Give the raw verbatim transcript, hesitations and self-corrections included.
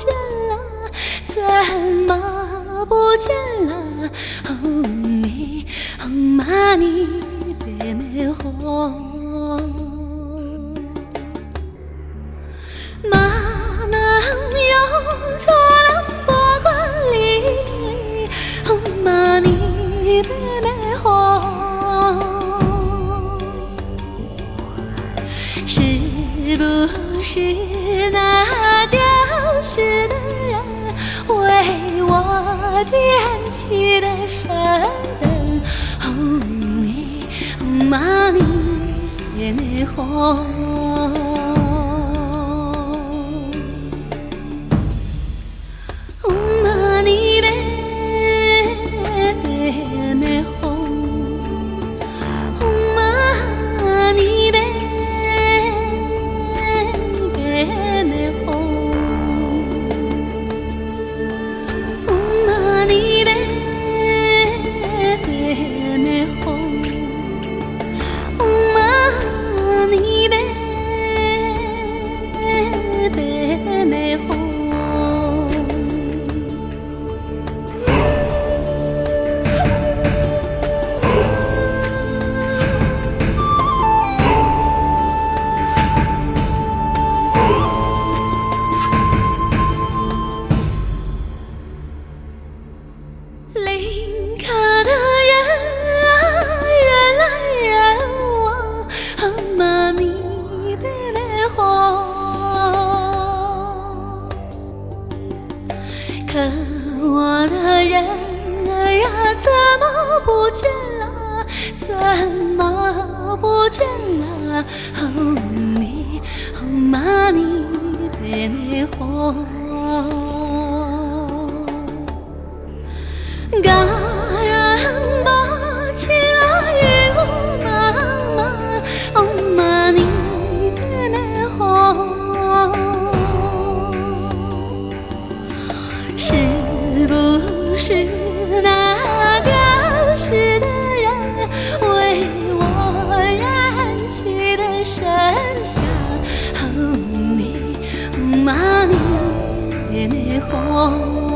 见了，怎么不见了？哦，你哦妈你别美红，马能用错了波光粼粼，哦妈你别美红。是不是那丢失的人为我点起的神灯？哦，你哦妈你别美红，哦妈你别别美红，哦妈你别。林可的人啊，人来人往，哦妈你别美红。可我的人儿啊，怎么不见了？怎么不见了？哦你哦妈你别美红。家人把情与我茫茫，哦妈你别美红。是不是那丢失的人为我燃起的神香？哦你哦妈你别美红。